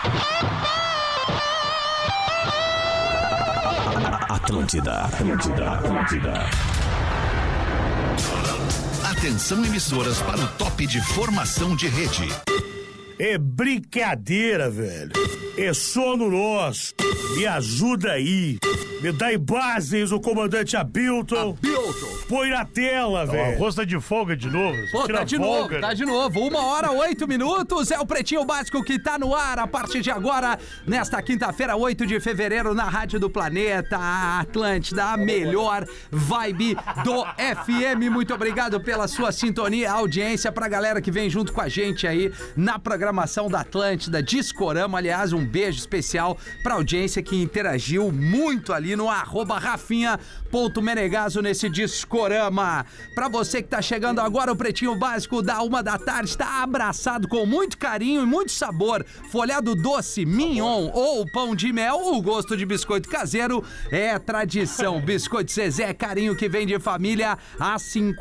Atlântida. Atenção, emissoras, para o top de formação de rede. É brincadeira, velho. É sono nosso. Me ajuda aí. Me dá imagens o comandante Abilton. Põe na tela, velho. Rosta de folga de novo. Pô, tá de novo, tá de novo. 1h08, é o Pretinho Básico que tá no ar a partir de agora, nesta quinta-feira, 8 de fevereiro, na Rádio do Planeta, a Atlântida, a melhor vibe do FM. Muito obrigado pela sua sintonia, audiência, pra galera que vem junto com a gente aí na programação da Atlântida, Discorama. Aliás, um beijo especial pra audiência que interagiu muito ali no @rafinha.menegaso nesse Discorama. Pra você que tá chegando agora, o Pretinho Básico da 1h está abraçado com muito carinho e muito sabor. Folhado doce, mignon ou pão de mel, o gosto de biscoito caseiro é tradição. Biscoito Zezé, carinho que vem de família há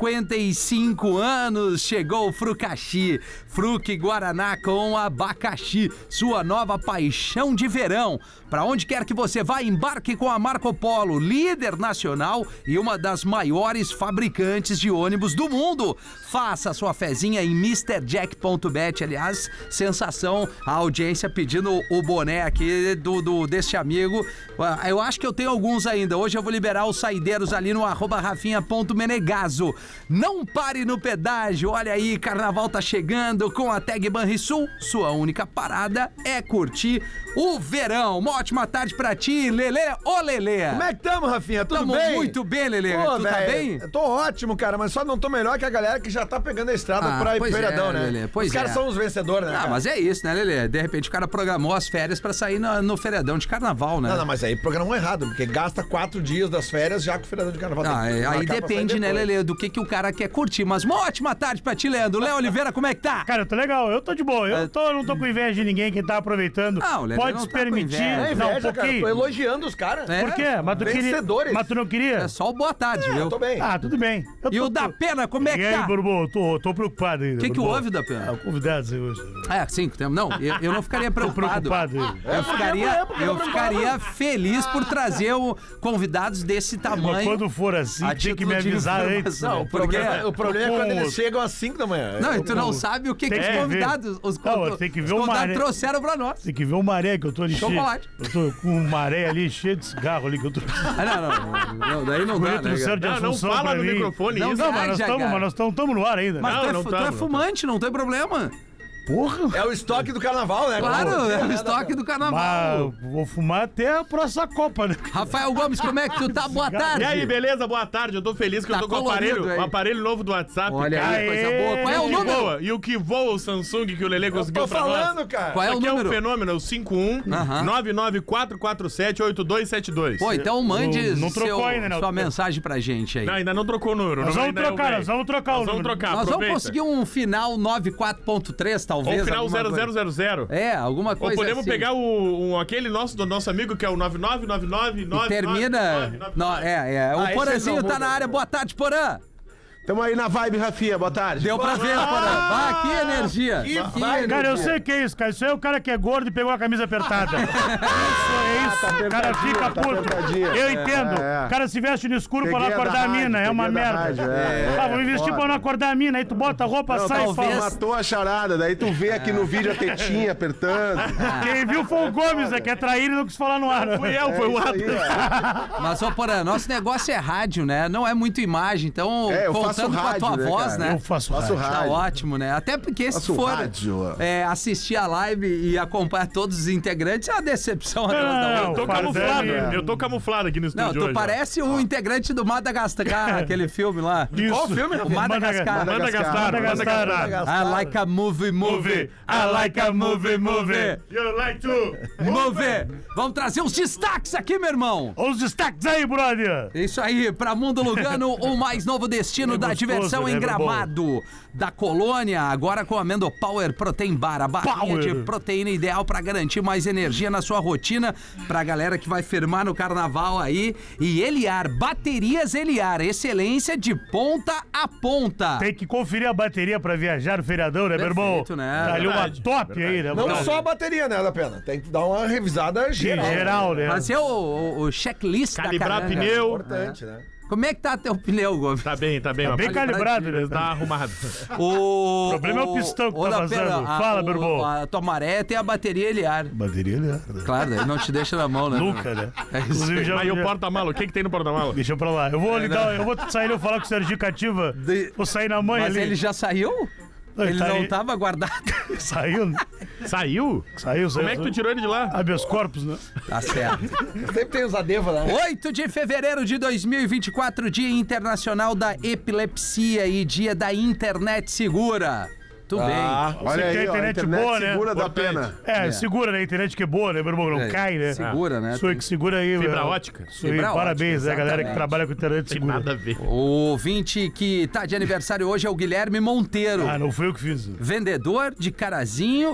55 anos. Chegou o Frucaxi, Fruque Guaraná com abacaxi, sua nova paixão de verão. Pra onde quer que você vá, embarque com a Marco Polo, líder nacional e uma das maiores fabricantes de ônibus do mundo. Faça a sua fezinha em MrJack.bet. Aliás, sensação, a audiência pedindo o boné aqui deste amigo. Eu acho que eu tenho alguns ainda. Hoje eu vou liberar os saideiros ali no @rafinha.menegaso. Não pare no pedágio. Olha aí, carnaval tá chegando com a Tag Banrisul. Sua única parada é curtir o verão. Uma ótima tarde pra ti, Lelê. Ô, Lelê. Como é que tamo, Rafinha? Tudo bem? Tamo muito bem, Lelê. Pô, tu véio, tá bem? Eu tô ótimo, cara, mas só não tô melhor que a galera que já tá pegando a estrada pra ir pro feriadão, né? Lelê, os caras são os vencedores, né? Ah, cara? mas é isso, né, Lelê? De repente o cara programou as férias pra sair no feriadão de carnaval, né? Não, mas aí programou errado, porque gasta 4 dias das férias já com o feriadão de carnaval. Aí depende, né, Lelê, do que o cara quer curtir. Mas uma ótima tarde pra ti, Leandro. Léo Oliveira, como é que tá? Cara, eu tô legal, eu tô de boa. Eu não tô com inveja de ninguém que tá aproveitando. Não, Lelê, pode não se tá com permitir. inveja. É Não, inveja, cara. Tô elogiando os caras. Por quê? Mas tu Vencedores. Mas tu não queria? É só o boa tarde, viu? Eu tô bem. Ah, tudo bem. E o da Pena, como é que E aí, tá? Burbô, tô preocupado ainda. O que Burbô. houve, da Pena? Convidados aí hoje. Sim, não, eu não ficaria preocupado. Eu ficaria feliz por trazer convidados desse Mas tamanho. quando for assim, tem que me avisar antes. Não, o problema é quando eles chegam às 5 da manhã. Não, e tu não sabe o que os convidados, os tem que ver convidados trouxeram pra nós. Tem que ver o maré que eu tô ali Chocolate. Eu tô com um maré ali cheio de cigarro ali que eu tô... Não, daí não dá, né? Não fala no microfone não isso. Não, mas nós estamos no ar ainda. Mas Né? tu é fumante, não tem problema. Porra! É o estoque do carnaval, né? Claro, é o estoque do carnaval. Mas vou fumar até a próxima Copa, né? Rafael Gomes, como é que tu tá? Boa tarde. E aí, beleza? Boa tarde. Eu tô feliz que Tá eu tô com colorido aí. o aparelho novo do WhatsApp. Olha aí, coisa boa. Qual é o que número? voa, e o que voa o Samsung que o Lelê conseguiu pra nós. Tô falando, cara. Qual é o Aqui número? é um fenômeno, é o 51-99447-8272. Pô, então mande Não trocou ainda, não. sua mensagem pra gente aí. Não, ainda não trocou o número. Nós vamos trocar o número. Nós vamos conseguir um final 94.3, talvez. Ou final alguma coisa. 0000. É, alguma coisa Ou podemos assim. pegar aquele do nosso amigo que é o 9999. E termina... O Porãzinho tá na área. Boa tarde, Porã. Tamo aí na vibe, Rafinha, boa tarde. Deu pra ver, Porã. Que energia. Que Cara, eu sei que é isso, cara. Isso aí é o cara que é gordo e pegou a camisa apertada. Isso. O cara fica puto. Eu entendo. O cara se veste no escuro pra não acordar a mina. É uma merda. Vamos investir pra não acordar a mina. Aí tu bota a roupa, sai e fala. Matou a charada, daí tu vê aqui no vídeo a tetinha apertando. Quem viu foi o Gomes, né? Que é trair e não quis falar no ar. Fui o Adam. Mas, ô, Porã, nosso negócio é rádio, né? Não é muito imagem, então... eu faço contando rádio, com a tua voz, né? Eu faço rádio. Tá ótimo, né? Até porque se for assistir a live e acompanhar todos os integrantes, é uma decepção atrás da outra. Eu tô camuflado. Eu tô camuflado aqui no estúdio Não, tu hoje. parece o integrante do Madagascar, aquele filme lá. Qual filme, O Madagascar. Madagascar. I like a movie. I like a movie. You like to... Move. Vamos trazer os destaques aqui, meu irmão. Os destaques aí, brother. Isso aí, pra Mundo Lugano, o mais novo destino da gostoso, diversão né, em meu Gramado, da Colônia, agora com a Amendo Power Protein Bar, a barrinha de proteína ideal para garantir mais energia na sua rotina, pra galera que vai firmar no carnaval aí. E Eliar, baterias Eliar, excelência de ponta a ponta. Tem que conferir a bateria pra viajar no feriadão, né, meu irmão? Perfeito, né? Tá ali uma Verdade, top aí, né? Não só a bateria, né, da pena. Tem que dar uma revisada geral. Geral, né? Fazer o checklist Calibrar da caranga. pneu. Importante, né? Como é que tá teu pneu, Gomes? Tá bem, Tá mas bem calibrado, né? tá arrumado. O problema é o pistão que tá da vazando. Fala, meu irmão. A tua maré tem a bateria Eliar. Bateria, né? Claro, ele não te deixa na mão, né? Nunca, né? É isso Inclusive, aí. já... Mas e o porta-mala? O que tem no porta-mala? Deixa pra lá. Eu vou ligar, eu vou sair, eu vou falar com o Serginho Cativa. Vou sair na manhã Mas ali. ele já saiu? Ele tá não aí. tava guardado. Saiu? Saiu? Saiu. Como é que tu tirou ele de lá? Habeas corpus, né? Tá certo. Sempre tem os adeva, né? 8 de fevereiro de 2024, Dia Internacional da Epilepsia e Dia da Internet Segura. Tudo bem. Olha Você tem aí, ó, a internet boa, né? segura da Importante. pena. Segura, né? A internet que é boa, né, meu irmão? Não cai, né? Segura, né? Isso aí que segura aí, Fibra meu. ótica? Isso aí, Fibra parabéns, ótica, né, galera que exatamente. trabalha com internet Tem segura. nada a ver. O ouvinte que tá de aniversário hoje é o Guilherme Monteiro. Ah, não foi eu que fiz. Vendedor de Carazinho,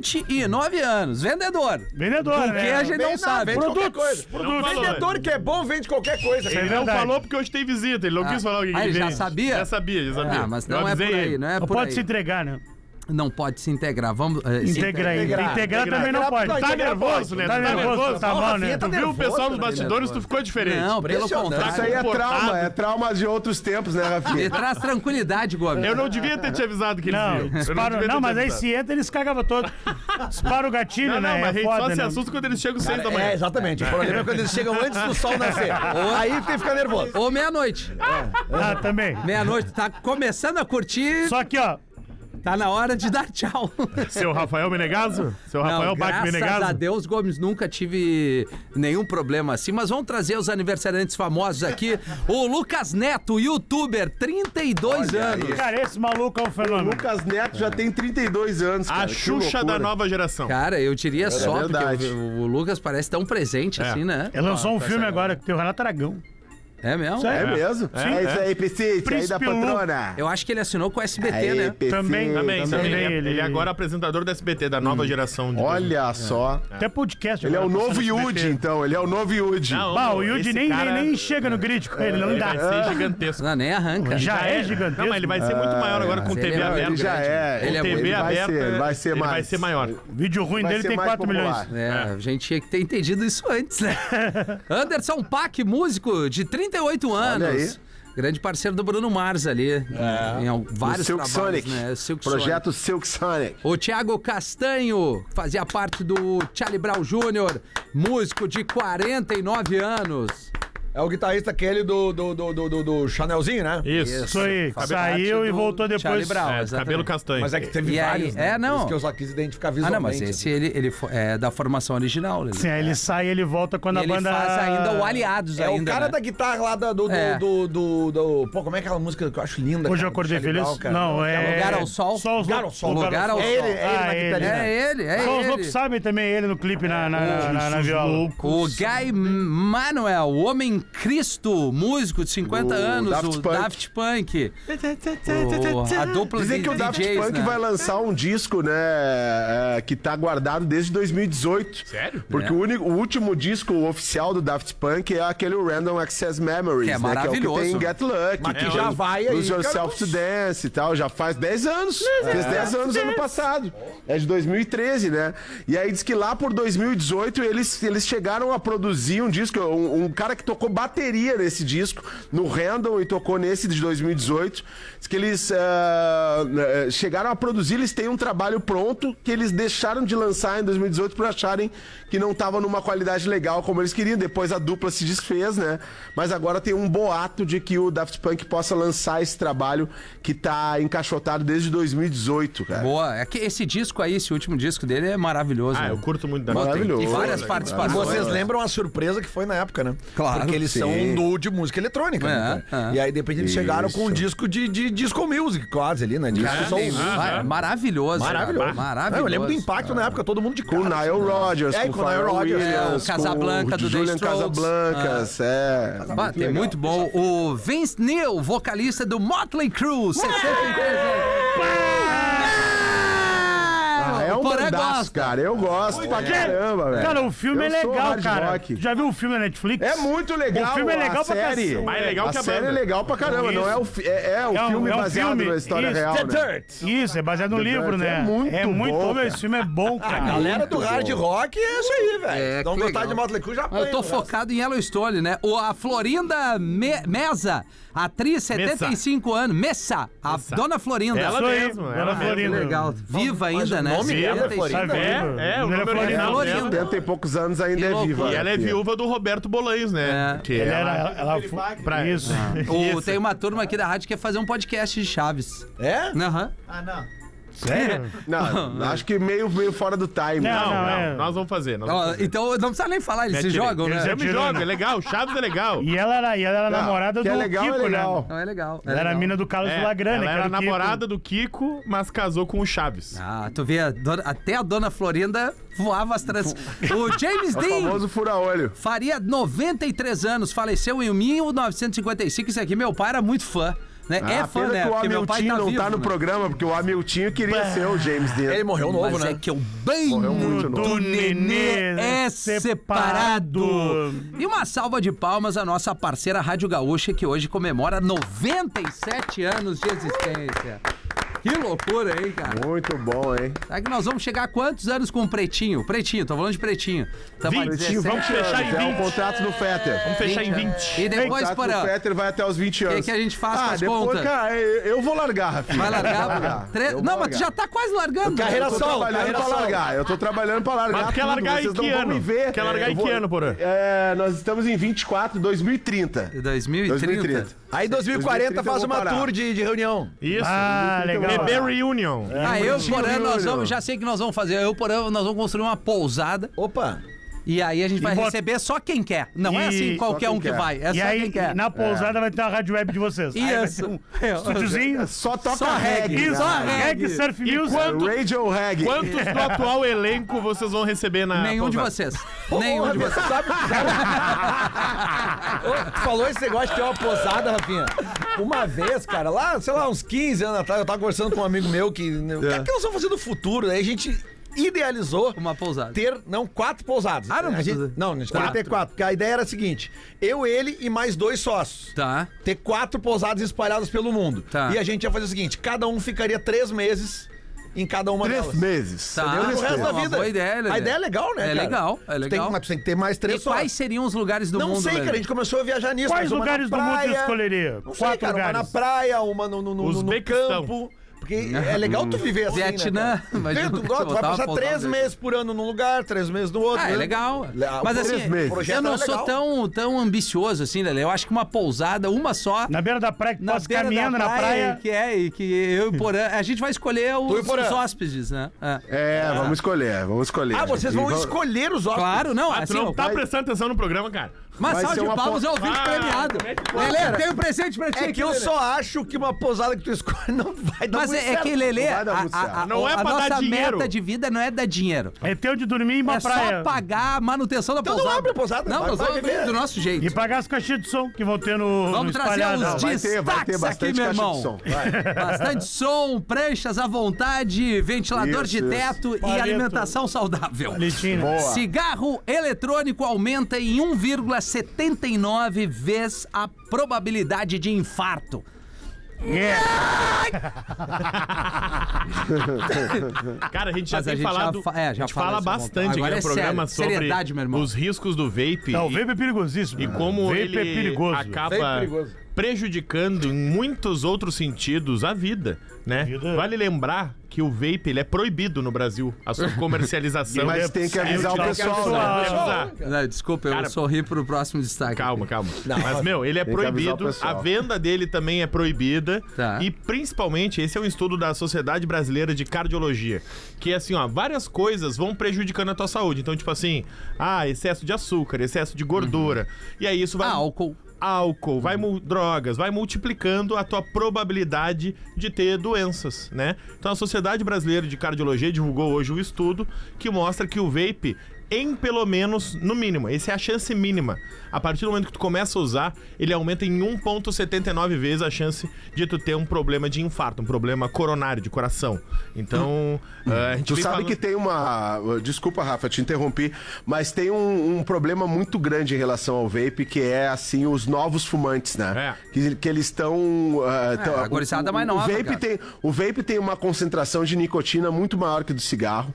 29 anos. Vendedor. Vendedor, O que né? a gente não sabe. Vende qualquer coisa. Não falou, Vendedor que é bom, vende qualquer coisa. Ele não verdade. falou porque hoje tem visita. Ele não quis falar o que ele já vende. sabia? Já sabia. Ah, mas não Eu é por avisei aí, ele. não é Não por pode aí. se entregar, né? Não pode se integrar. Vamos Integrar também não pode. Tá nervoso, né? Tá nervoso, tá mal, né? Tu viu o pessoal dos bastidores, tu ficou diferente. Não, pelo Impressionante. contrário. Isso aí é comportado. trauma, é trauma de outros tempos, né, Me Rafinha? traz tranquilidade, Gomes. Eu não devia ter te avisado que eles Não, iam. Eu dispara, devia ter não, te mas aí avisado. se entra, eles cagavam todo. Dispara o gatilho, Não, né? mas a É gente foda, só se né? assusta quando eles chegam 6 da manhã. É, exatamente. O problema é quando eles chegam antes do sol nascer. Aí tem que ficar nervoso. Ou meia-noite. Ah, também. Meia-noite, tá começando a curtir, Só que, ó, tá na hora de dar tchau. Seu Rafael Menegaso? Seu Rafael Bach graças Menegaso? a Deus, Gomes, nunca tive nenhum problema assim. Mas vamos trazer os aniversariantes famosos aqui. O Lucas Neto, youtuber, 32 Olha anos. aí. cara, esse maluco é um O fenômeno. Lucas Neto já tem 32 anos, cara. A que Xuxa loucura. da nova geração. Cara, eu diria só, verdade. porque o Lucas parece tão presente assim, né? Ele lançou um filme agora que tem o Renato Aragão. É mesmo? É mesmo? É, É isso aí, PC, isso aí da Príncipe Lu. patrona. Eu acho que ele assinou com o SBT, Aí, né? PC, Também. Também. ele- Ele é agora apresentador da SBT, da nova geração. De Olha só. Até podcast. Ele é o agora, novo passando no Yudi, SBT. então. Ele é o novo Yudi. Não, Bah, o meu, Yudi esse nem, cara- nem chega no grid com ele, não Ele dá. vai ser gigantesco. Não, nem arranca. Já é gigantesco. Não, mas ele vai ser muito maior agora com mas TV ele é- aberta. Ele já é. Ele é TV ele vai aberta. ser, vai ser ele mais. vai ser maior. O vídeo ruim Vai dele ser tem mais 4 popular. milhões. É, a gente tinha que ter entendido isso antes, né? Anderson Paak, músico de 38 anos. aí. Grande parceiro do Bruno Mars ali. Em vários O Silk trabalhos, Sonic. né? Silk Sonic. Projeto Silk Sonic. O Thiago Castanho fazia parte do Charlie Brown Jr., músico de 49 anos. É o guitarrista aquele do Chanelzinho, né? Isso. Isso aí, Faz saiu parte e do voltou Charlie depois. Brown, É, exatamente. cabelo castanho. Mas é que teve E aí- vários, né? é, não. Por isso que eu só quis identificar Ah, visualmente. não, mas esse ele é da formação original. Né? Sim, aí ele sai e ele volta quando E a ele banda... faz ainda o Aliados É ainda, o cara né? da guitarra lá do... É. Pô, como é aquela música que eu acho linda? Hoje eu cara, acordei do Charlie feliz? Brown, cara? Não, é... Lugar ao Sol? Lugar ao Sol. Lugar ao É ele, Sol. é ele na guitarrinha. É ele, é Só os ele. loucos sabem também ele no clipe na viola. O Guy Manuel, o Homem Cristo, músico de 50 anos, Daft o Punk. Daft Punk. A dupla Dizem de que o Daft DJs, Punk né? vai lançar um disco, né, que tá guardado desde 2018. Sério? Porque É. o último disco oficial do Daft Punk é aquele Random Access Memories, Que é né, que é o que maravilhoso. tem Get Lucky, Mas que já vai aí, Lose cara. Yourself to Dance e tal, já faz 10 anos. Fez 10 anos ano passado. É de 2013, né? E aí diz que lá por 2018 eles chegaram a produzir um disco, um cara que tocou bateria nesse disco, no Random, e tocou nesse de 2018. Diz que eles chegaram a produzir, eles têm um trabalho pronto que eles deixaram de lançar em 2018 por acharem que não tava numa qualidade legal como eles queriam. Depois a dupla se desfez, né? Mas agora tem um boato de que o Daft Punk possa lançar esse trabalho que tá encaixotado desde 2018, cara. Boa, é que esse disco aí, esse último disco dele é maravilhoso. Ah, né? eu curto muito da Bom, tem- Maravilhoso. E várias E participações. vocês lembram a surpresa que foi na época, né? Claro. Porque eles são de música eletrônica. Né? E aí, de repente, eles chegaram com um disco de disco music, quase ali, né? Maravilhoso. Eu lembro do impacto na época, todo mundo de casa. Com o Nile Rodgers, com o Nile Rodgers. O Casablanca do The Julian Casablancas, tem muito bom. O Vince Neil, vocalista do Motley Crue, 63 anos. É um bandaço, cara. Eu gosto pra caramba, velho. Cara, o filme é legal, cara. Já viu o filme na Netflix? É muito legal. O filme é legal pra caramba. Mais legal que a série é legal pra caramba. Não é o filme baseado na história real, né? Isso, é baseado no livro, né? É muito bom. Esse filme é bom, cara. A galera do hard rock é isso aí, velho. Então gostar de Motley Crue já apanha. Eu tô focado em Yellowstone, né? A Florinda Mesa, atriz, 75 anos. Messa, a Dona Florinda. Ela mesmo. Dona Florinda. Legal. Viva ainda, né? O nome dela é Florinda. O nome original dela. 70 e poucos anos ainda é viva. E ela é viúva do Roberto Bolanhos, né? Que ela isso. Tem uma turma aqui da rádio que quer fazer um podcast de Chaves. É? Aham. Ah, não. Sério? Não, acho que meio fora do time. Não, nós vamos fazer. Então não precisa nem falar, eles se jogam, né? Eu me jogo, é legal, Chaves é legal. E ela era namorada do legal, Kiko, é legal. né? Não, é legal. Ela era a mina do Carlos Lagrana. Ela era namorada do Kiko, mas casou com o Chaves. Ah, tu vê, até a Dona Florinda voava as trans... O James Dean... O famoso fura-olho. Faria 93 anos, faleceu em 1955. Isso aqui, meu pai era muito fã. Né? É fã, né? Que o Porque meu pai Hamilton não vivo, tá no programa, porque o Hamilton queria ser o James Dean. Ele morreu novo, né? É que o banho do nenê é separado. E uma salva de palmas à nossa parceira Rádio Gaúcha, que hoje comemora 97 anos de existência. Que loucura, hein, cara? Muito bom, hein? Será que nós vamos chegar a quantos anos com o Pretinho? Pretinho, tô falando de Pretinho. 20, vamos fechar em 20. É o contrato do Fetter. Vamos fechar em 20. E depois, o contrato do Fetter vai até os 20 anos. O que a gente faz com as depois, contas? Cara, eu vou largar, Rafinha. Vai largar? Não, mas tu já tá quase largando. Carreira solo, carreira pra largar. Eu tô trabalhando pra largar. Mas tu quer largar em que ano? Quer largar em que ano, Porã? Nós estamos em 24, 2030. 2030. Aí 2040 faz uma tour de reunião. Isso. Legal. Bebê Reunion. Eu, Porã, nós vamos, já sei que nós vamos fazer. Eu, Porã, nós vamos construir uma pousada. Opa! E aí a gente vai receber só quem quer. Não é assim qualquer um que vai. É só quem quer. E na pousada vai ter uma rádio web de vocês. Isso. Estúdiozinho. Só toca reggae. Isso, reggae, surf music. Radio reggae. Quantos do atual elenco vocês vão receber na Nenhum de pousada? vocês. Nenhum de vocês. Tu falou esse negócio de ter uma posada, Rafinha. Uma vez, cara, lá, sei lá, uns 15 anos atrás, eu tava conversando com um amigo meu que... O que é que nós vamos fazer no futuro? Aí a gente idealizou uma pousada. Ter, 4 pousadas. Ah, não, a gente queria ter 4, porque a ideia era a seguinte, ele e mais 2 sócios. Tá. Ter 4 pousadas espalhadas pelo mundo. Tá. E a gente ia fazer o seguinte, cada um ficaria 3 meses em cada uma delas. 3 meses. Tá. O resto da vida. Boa ideia, a ideia é legal, né, cara? legal. É legal. Mas tu tem que ter mais 3 sócios. E quais seriam os lugares do mundo, Não sei, cara, a gente começou a viajar nisso. Quais lugares do mundo tu escolheria? Não sei, cara, uma na praia, uma no campo. Porque é legal tu viver assim, Vietnã, né? Tu vai passar 3 meses por ano num lugar, 3 meses no outro. É legal. Mas assim, eu não sou tão ambicioso assim, Lelê. Eu acho que uma pousada, uma só. Na beira da praia, que possa caminhando na praia. Que eu e Porã, a gente vai escolher os hóspedes, né? Vamos escolher. Ah, vocês vão escolher os hóspedes? Claro, não. Tu não tá prestando atenção no programa, cara. Mas salve de palmas é o vídeo premiado. Lelê, tem um presente pra ti. É que eu só acho que uma pousada que tu escolhe não vai dar muito certo. Mas é que, Lelê, não é pra a dar nossa dinheiro. meta de vida não é dar dinheiro. É ter onde dormir e uma praia. É só pagar a manutenção da pousada. Então não abre a pousada. Não, nós vamos abrir do nosso jeito. E pagar as caixinhas de som que vão ter no Vamos trazer os destaques aqui, meu irmão. Bastante som, pranchas à vontade, ventilador de teto e alimentação saudável. Cigarro eletrônico aumenta em 1,79 vezes a probabilidade de infarto. Cara, a gente já tem falado. A gente fala bastante aqui no programa sobre os riscos do vape. Não, o vape é perigosíssimo. E como ele acaba prejudicando em muitos outros sentidos a vida, né? Vale lembrar que o vape, ele é proibido no Brasil, a sua comercialização. Mas tem que avisar o pessoal, né? Não, desculpa, eu sorri pro próximo destaque. Calma. Não, mas, ele é proibido, a venda dele também é proibida, e principalmente, esse é um estudo da Sociedade Brasileira de Cardiologia, que é assim, ó, várias coisas vão prejudicando a tua saúde. Então, tipo assim, excesso de açúcar, excesso de gordura, e aí isso vai... Álcool, drogas, vai multiplicando a tua probabilidade de ter doenças, né? Então a Sociedade Brasileira de Cardiologia divulgou hoje um estudo que mostra que o vape, em pelo menos, no mínimo, essa é a chance mínima. A partir do momento que tu começa a usar, ele aumenta em 1,79 vezes a chance de tu ter um problema de infarto, um problema coronário, de coração. Então, a gente tu sabe que tem uma... Desculpa, Rafa, te interrompi, mas tem um problema muito grande em relação ao vape, que é, assim, os novos fumantes, né? Que eles estão... a gurizada mais nova, o vape tem uma concentração de nicotina muito maior que do cigarro.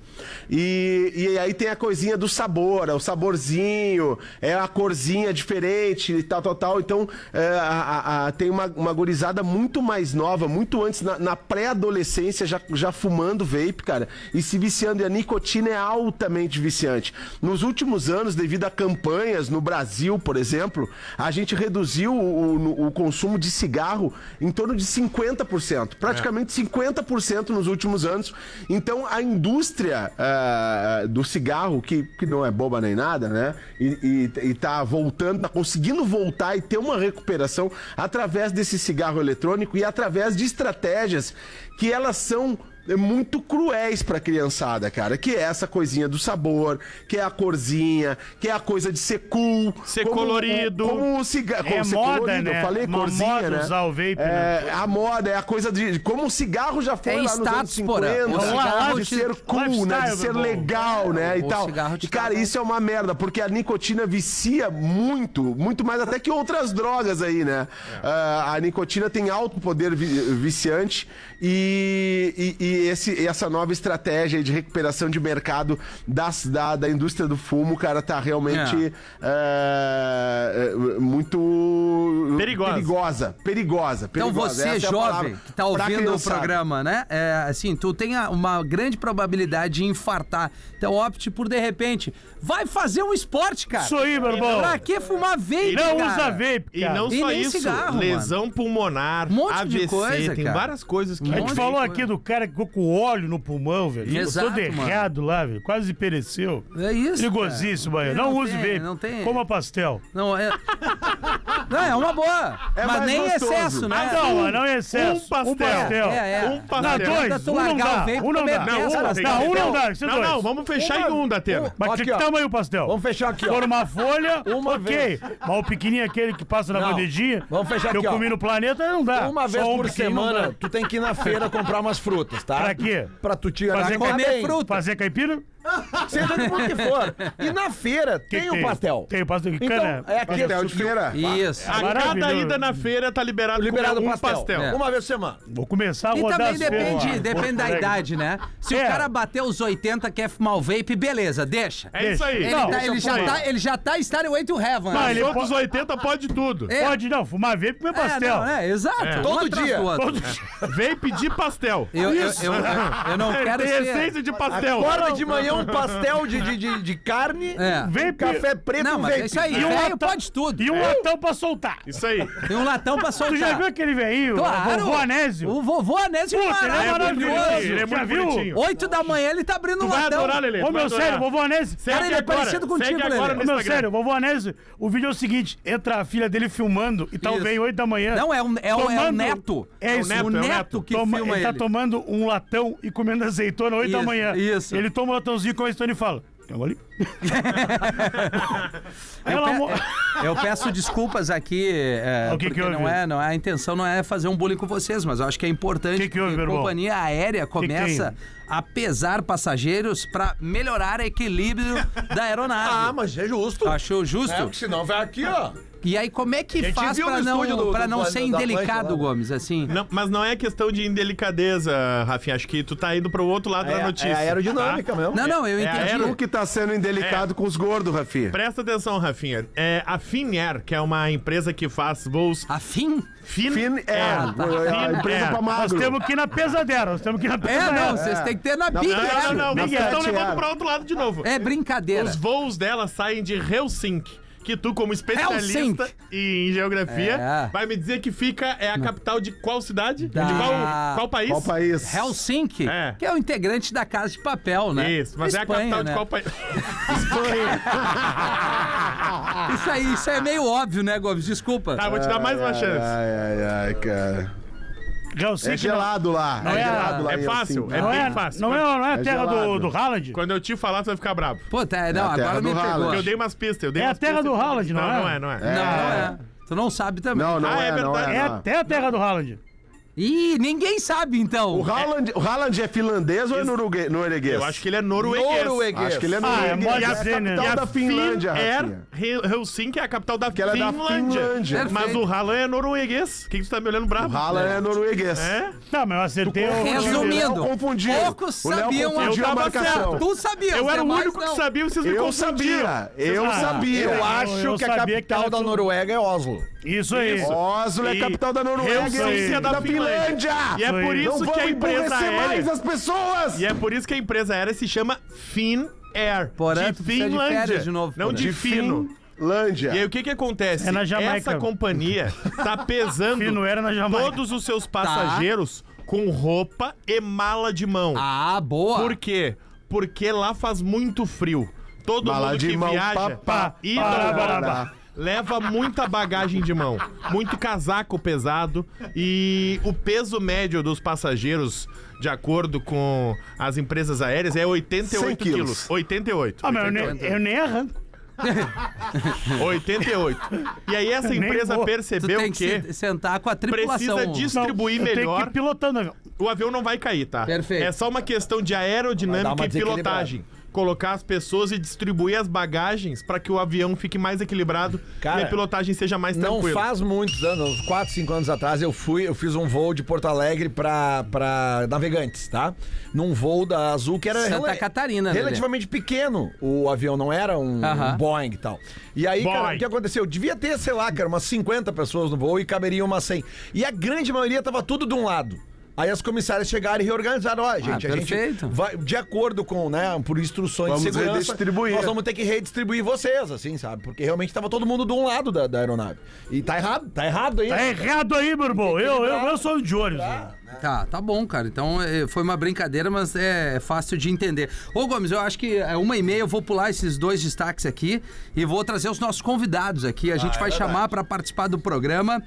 E aí tem a coisinha do sabor, é o saborzinho, é a corzinha diferente e tal. Então, tem uma gurizada muito mais nova, muito antes, na pré-adolescência, já fumando vape, cara, e se viciando. E a nicotina é altamente viciante. Nos últimos anos, devido a campanhas no Brasil, por exemplo, a gente reduziu o consumo de cigarro em torno de 50%. Praticamente 50% nos últimos anos. Então, a indústria do cigarro, que não é boba nem nada, né? E tá voltando, tá conseguindo voltar e ter uma recuperação através desse cigarro eletrônico e através de estratégias que elas são muito cruéis pra criançada, cara. Que é essa coisinha do sabor, que é a corzinha, que é a coisa de ser cool. Ser colorido. Como o cigarro. É moda, colorido, né? Eu falei corzinha, moda, né? Usar o vape, né? A moda, é a coisa de... Como o cigarro já foi lá nos anos 50. De ser cool, né? De ser legal, né? E tal. E, cara, isso é uma merda, porque a nicotina vicia muito mais até que outras drogas aí, né? A nicotina tem alto poder viciante e essa nova estratégia aí de recuperação de mercado da indústria do fumo, cara, tá realmente muito perigosa. Então você, jovem, que tá ouvindo o programa, né? Assim, tu tem uma grande probabilidade de infartar. Então opte por, de repente, vai fazer um esporte, cara. Isso aí, meu irmão. Pra que fumar vape, não cara? Usa vape, cara. E não só isso, cigarro, lesão pulmonar, AVC, coisa, tem várias coisas que... A gente falou aqui do cara que ficou com óleo no pulmão, velho. Exato, todo errado lá, velho. Quase pereceu. É isso, perigosíssimo, velho. Não use vape. Não tem. Coma pastel. Não, é uma boa. Mas nem gostoso. Excesso, né? Não é excesso. Um pastel. Um pastel. Não, dois. Um não dá. Um não dá. Um não dá. Não, vamos fechar em um, Datena. Mas que tamanho o pastel? Vamos fechar aqui, ó. For uma folha, ok. Mas o pequenininho, aquele que passa na bandejinha, vamos fechar que aqui, eu comi no planeta, não dá. Uma vez por semana, tu tem que ir na feira comprar umas frutas, tá? Pra quê? Pra tu te comer fruta. Fazer caipira? Seja de onde for. E na feira tem o pastel. Tem o pastel de então, cana. é aquele Pastel de feira. Isso. A cada ida na feira tá liberado um pastel. Uma vez por semana. Vou começar a E rodar também as feiras. depende da idade, né? Se o cara bater os 80, quer fumar o vape, beleza, deixa. É isso aí. Ele já tá Starway to Heaven. Mas ele dos 80 pode tudo. Pode não, fumar vape e comer pastel. Exato. Todo dia. Vape de pastel. Eu não quero Tem ser... essência de pastel. Acorda de manhã um pastel de carne, Vape, café preto, não, mas vape. é isso aí. E um Velho latão- pode tudo. E um latão pra soltar. Isso aí. Tem um latão pra soltar. Tu já viu aquele velhinho? Claro. O vovô Anésio? O vovô Anésio Puta, ele é maravilhoso. Ele é muito Já viu? bonitinho. 8 da manhã ele tá abrindo um Vai latão. adorar, Lelê. Ô, meu sério, vovô Anésio. Cara, ele é parecido contigo, Segue Lelê. agora Ô, no meu Instagram. sério, vovô Anésio, o vídeo é o seguinte: entra a filha dele filmando e tá o Isso. velho 8 da manhã. Não, é o neto. É isso, o neto que filma ele. ele. Tá tomando um latão e comendo azeitona 8 da Isso, manhã. isso. Ele toma um latãozinho com a azeitona e fala: tem um ali? Eu peço desculpas aqui, O que porque houve? a intenção não é fazer um bullying com vocês, mas eu acho que é importante Que houve, a meu irmão? companhia aérea começa a pesar passageiros para melhorar o equilíbrio da aeronave. Mas é justo. Achou justo? Porque senão vai aqui, ó. E aí, como é que faz pra não ser indelicado, Gomes, assim? Não, mas não é questão de indelicadeza, Rafinha. Acho que tu tá indo pro outro lado da notícia. É aerodinâmica mesmo. Não, eu entendi. Tu que tá sendo indelicado com os gordos, Rafinha. Presta atenção, Rafinha. A Finnair, que é uma empresa que faz voos... A Fin? Finnair. Finnair. Empresa pra magro. Nós temos que ir na pesadera. Vocês têm que ter na Big Air. Não, vocês Big estão Air. levando pra outro lado de novo. É brincadeira. Os voos dela saem de Helsinki. Que tu, como especialista em geografia, vai me dizer que é a capital de qual cidade? De qual país? Qual país? Helsinki, que é o integrante da Casa de Papel, né? Isso, mas Espanha, é a capital né? de qual país? Isso aí é meio óbvio, né, Gomes? Desculpa. Tá, vou te dar mais uma chance. Ai, cara. Helsinki É gelado lá. Não é- gelado lá É em fácil, Helsinki. é bem fácil. Não é a terra gelado. do Haaland? Quando eu te falar, tu vai ficar bravo. Pô, não, a terra agora do me pegou. Haaland. Porque eu dei umas pistas. É a terra do Haaland, não é? Não é. Não é. Tu não sabe também. Não Ah, é é, não verdade. É é. até a terra do Haaland. Ih, ninguém sabe, então. O Haaland é finlandês ou é norueguês? Eu acho que ele é norueguês. Acho que ele é é norueguês. pode E a ser, né? capital da Finlândia, Rafinha. Helsinki é a capital da ela é da Finlândia. Mas o Haaland é norueguês. O que tu tá me olhando bravo? O Haaland é norueguês. É? Não, mas eu acertei o... Resumindo, Léo confundiu. poucos O Léo sabiam confundiu a a marcação. certo. Tu sabia. Eu era o demais único que não. sabia e vocês me Eu confundiam. sabia. Eu acho eu que a sabia que capital era da tudo- Noruega é Oslo. Isso aí. Oslo é E capital da Noruega. Helsinki é da Finlândia. E é Isso aí. por Não isso vamos que a empresa emburrecer mais aérea... as pessoas. E é por isso que a empresa aérea se chama Finnair. Porã, De tu precisa de Finlândia. férias de novo, Não Porã. de fino. Finlândia. E aí o que acontece? É na Jamaica. Essa companhia tá pesando Fino era na Jamaica. todos os seus passageiros com roupa e mala de mão. Ah, boa. Por quê? Porque lá faz muito frio. Todo Mala mundo de que mão, viaja pá, e leva muita bagagem de mão, muito casaco pesado e o peso médio dos passageiros, de acordo com as empresas aéreas, é 88 100 quilos. 88. Ah, mas eu nem arranco. 88. E aí essa Nem empresa vou. Tu percebeu tem que que sentar com a tripulação. precisa distribuir Eu tenho que melhor. ir pilotando o avião. O avião não vai cair, tá? Perfeito. É só uma questão de Vai dar aerodinâmica uma e pilotagem. Colocar as pessoas e distribuir as bagagens para que o avião fique mais equilibrado Cara, e a pilotagem seja mais Não tranquila. faz muitos anos, 4, 5 anos atrás, eu fiz um voo de Porto Alegre pra Navegantes, tá? Num voo da Azul que era Santa Catarina, né, relativamente pequeno. O avião não era um Boeing e tal. E aí, cara, Boeing. o que aconteceu? Devia ter, sei lá, cara, umas 50 pessoas no voo e caberiam umas 100. E a grande maioria tava tudo de um lado. Aí as comissárias chegaram e reorganizaram. Ó, gente, a gente perfeito. vai, de acordo com, né, por instruções Vamos de segurança, redistribuir. nós vamos ter que redistribuir vocês, assim, sabe? Porque realmente tava todo mundo de um lado da aeronave. E tá errado aí. Tá errado aí, meu irmão. Eu sou de olhos. Tá bom, cara. Então foi uma brincadeira, mas é fácil de entender. Ô, Gomes, eu acho que 1h30 eu vou pular esses dois destaques aqui e vou trazer os nossos convidados aqui. A gente vai chamar para participar do programa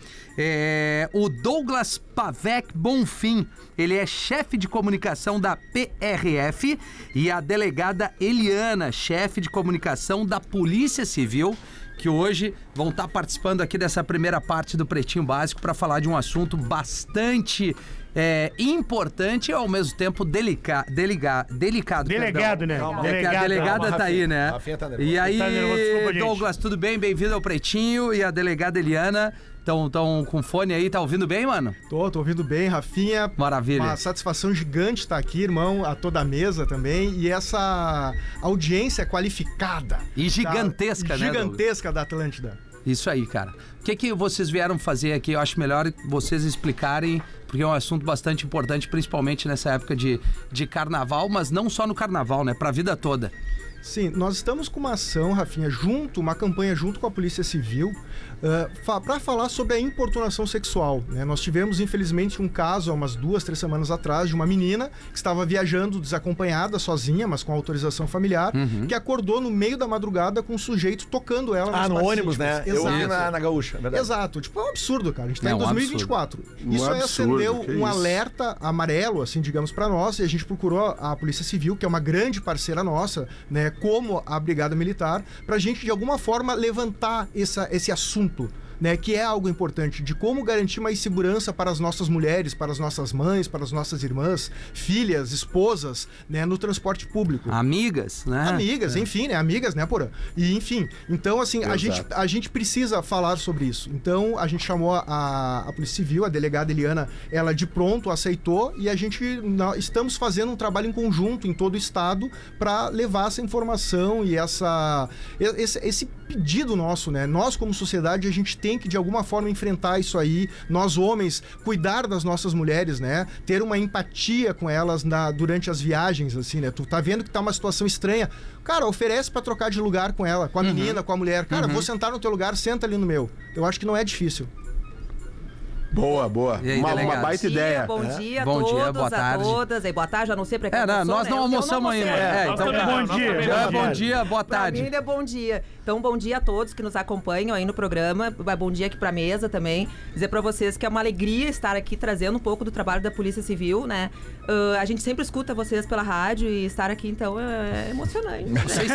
o Douglas Pavec Bonfim. Ele é chefe de comunicação da PRF e a delegada Eliana, chefe de comunicação da Polícia Civil, que hoje vão estar participando aqui dessa primeira parte do Pretinho Básico para falar de um assunto bastante importante e ao mesmo tempo delicado. Delegado, né? A delegada tá aí, né? Rafinha tá nervoso. E aí, Tá nervoso, desculpa, gente. Douglas, tudo bem? Bem-vindo ao Pretinho. E a delegada Eliana, estão com fone aí, tá ouvindo bem, mano? Tô ouvindo bem, Rafinha. Maravilha. Uma satisfação gigante estar aqui, irmão, a toda a mesa também. E essa audiência qualificada. E gigantesca, né, Gigantesca da Atlântida. Isso aí, cara. O que vocês vieram fazer aqui? Eu acho melhor vocês explicarem, porque é um assunto bastante importante, principalmente nessa época de carnaval, mas não só no carnaval, né? Pra vida toda. Sim, nós estamos com uma ação, Rafinha, uma campanha junto com a Polícia Civil para falar sobre a importunação sexual, né? Nós tivemos, infelizmente, um caso há umas 2, 3 semanas atrás de uma menina que estava viajando desacompanhada, sozinha, mas com autorização familiar, que acordou no meio da madrugada com um sujeito tocando ela nas no partes ônibus, né? íntimas. Eu vi Exato. na Gaúcha, verdade. Exato, tipo, é um absurdo, cara. A gente tá É em um 2024. Isso aí absurdo, acendeu que um isso? alerta amarelo, assim, digamos, pra nós, e a gente procurou a Polícia Civil, que é uma grande parceira nossa, né, como a Brigada Militar, pra gente, de alguma forma, levantar esse assunto né, que é algo importante, de como garantir mais segurança para as nossas mulheres, para as nossas mães, para as nossas irmãs, filhas, esposas, né, no transporte público. Amigas, né? Amigas, enfim, né? Amigas, né, Porã? E, enfim, então, assim, a gente precisa falar sobre isso. Então, a gente chamou a Polícia Civil, a delegada Eliana, ela de pronto aceitou, e a gente estamos fazendo um trabalho em conjunto em todo o estado para levar essa informação e esse pedido nosso, né? Nós, como sociedade, a gente tem que, de alguma forma, enfrentar isso aí. Nós, homens, cuidar das nossas mulheres, né? Ter uma empatia com elas durante as viagens, assim, né? Tu tá vendo que tá uma situação estranha. Cara, oferece pra trocar de lugar com ela, com a menina, com a mulher. Cara, vou sentar no teu lugar, senta ali no meu. Eu acho que não é difícil. Boa. Aí, uma baita ideia. Bom dia a Bom todos, dia, boa tarde. a todas. Boa tarde, já não sei pra quem nós não almoçamos ainda. Então, bom dia, boa tarde. Pra mim é bom dia. Então, bom dia a todos que nos acompanham aí no programa. Bom dia aqui pra mesa também. Dizer pra vocês que é uma alegria estar aqui trazendo um pouco do trabalho da Polícia Civil, né? A gente sempre escuta vocês pela rádio e estar aqui, então, é emocionante.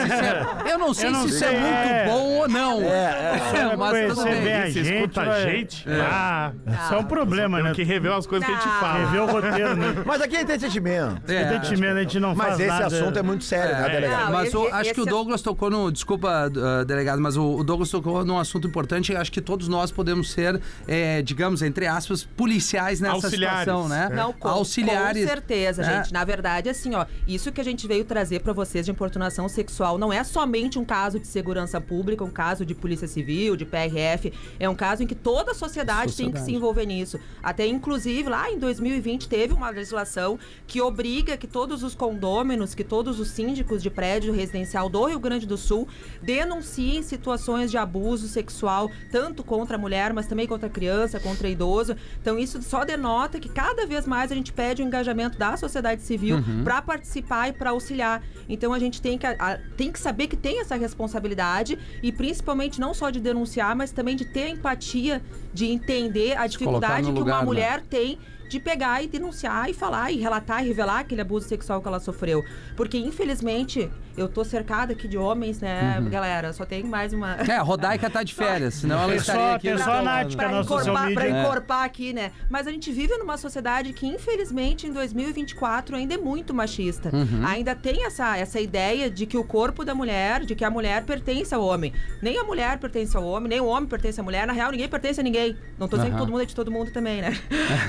Eu não sei se isso é muito bom ou não. Mas tudo bem. Você escuta a gente? Isso é um problema, né? Que rever as coisas que a gente fala. Rever o roteiro, né? Mas aqui é entendimento. Entendimento, a gente não faz nada. Mas esse assunto é muito sério, né, delegado? Mas acho que o Douglas tocou no... Desculpa, delegado, mas o Douglas tocou num assunto importante. Acho que todos nós podemos ser, digamos, entre aspas, policiais nessa situação, né? Não, auxiliares. Com certeza, gente. Na verdade, assim, ó, isso que a gente veio trazer pra vocês de importunação sexual não é somente um caso de segurança pública, um caso de Polícia Civil, de PRF. É um caso em que toda a sociedade tem que se envolver nisso. Até, inclusive, lá em 2020 teve uma legislação que obriga que todos os condôminos, que todos os síndicos de prédio residencial do Rio Grande do Sul denunciem situações de abuso sexual, tanto contra a mulher, mas também contra a criança, contra o idoso. Então, isso só denota que cada vez mais a gente pede o engajamento da sociedade civil para participar e para auxiliar. Então, a gente tem que saber que tem essa responsabilidade e, principalmente, não só de denunciar, mas também de ter empatia, de entender a dificuldade que uma mulher tem de pegar e denunciar e falar e relatar e revelar aquele abuso sexual que ela sofreu. Porque, infelizmente, eu tô cercada aqui de homens, né, galera? Só tem mais uma... A Rodaica tá de férias, senão ela estaria aqui. Pra encorpar aqui, né? Mas a gente vive numa sociedade que, infelizmente, em 2024 ainda é muito machista. Ainda tem essa ideia de que o corpo da mulher, de que a mulher pertence ao homem. Nem a mulher pertence ao homem, nem o homem pertence à mulher. Na real, ninguém pertence a ninguém. Não tô dizendo que todo mundo é de todo mundo também, né?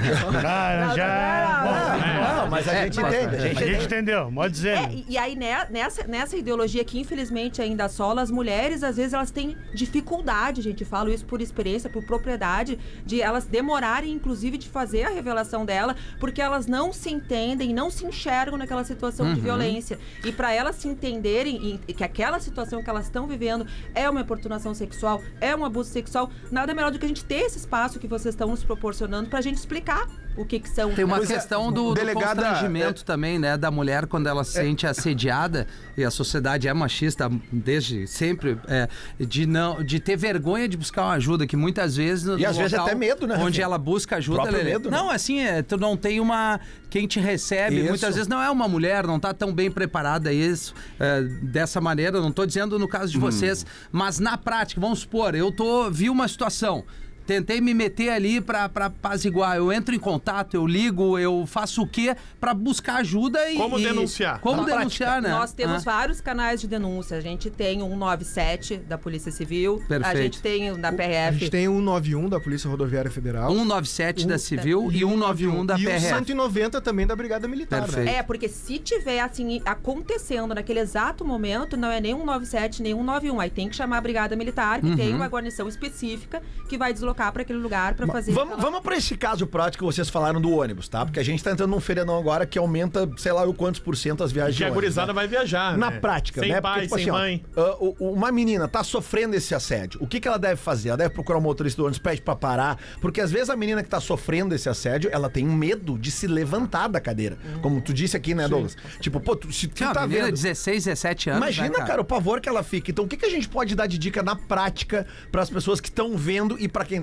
Mas a gente entende. A gente entendeu, pode dizer. E aí, nessa ideologia que infelizmente ainda assola as mulheres, às vezes elas têm dificuldade, a gente fala isso por experiência, por propriedade, de elas demorarem, inclusive, de fazer a revelação dela, porque elas não se entendem, não se enxergam naquela situação de violência. E para elas se entenderem que aquela situação que elas estão vivendo é uma importunação sexual, é um abuso sexual, nada melhor do que a gente ter esse espaço que vocês estão nos proporcionando pra gente explicar o que são. Tem uma questão do constrangimento também, né, da mulher quando ela se sente assediada, e a sociedade é machista desde sempre, de ter vergonha de buscar uma ajuda, que muitas vezes... E às vezes até medo, né? Onde ela busca ajuda... Medo, né? Não, assim, tu não tem quem te recebe, muitas vezes não é uma mulher, não tá tão bem preparada a isso, dessa maneira, não tô dizendo no caso de vocês, mas na prática, vamos supor, vi uma situação... Tentei me meter ali pra apaziguar. Eu entro em contato, eu ligo, eu faço o quê pra buscar ajuda e... Como denunciar? Como denunciar, né? Nós temos vários canais de denúncia. A gente tem o 197 da Polícia Civil. Perfeito. A gente tem o da PRF. A gente tem o 191 da Polícia Rodoviária Federal. 197 da Civil e 191 da PRF. E o 190 também da Brigada Militar. Perfeito. Né? Porque se tiver, assim, acontecendo naquele exato momento, não é nem 197, nem 191. Aí tem que chamar a Brigada Militar, que tem uma guarnição específica que vai deslocar para aquele lugar para fazer. Vamos para esse caso prático que vocês falaram do ônibus, tá? Porque a gente tá entrando num feriadão agora que aumenta, sei lá, quantos por cento as viagens de ônibus. Que a gurizada vai viajar, na prática, sem né? pai, Porque, sem mãe. Uma menina tá sofrendo esse assédio. O que ela deve fazer? Ela deve procurar um motorista do ônibus, pede pra parar. Porque às vezes a menina que tá sofrendo esse assédio, ela tem medo de se levantar da cadeira. Como tu disse aqui, né, Douglas? Tipo, se tu tá vendo... 16, 17 anos, imagina, cara, o pavor que ela fica. Então, o que a gente pode dar de dica na prática pras pessoas que estão vendo e pra quem tá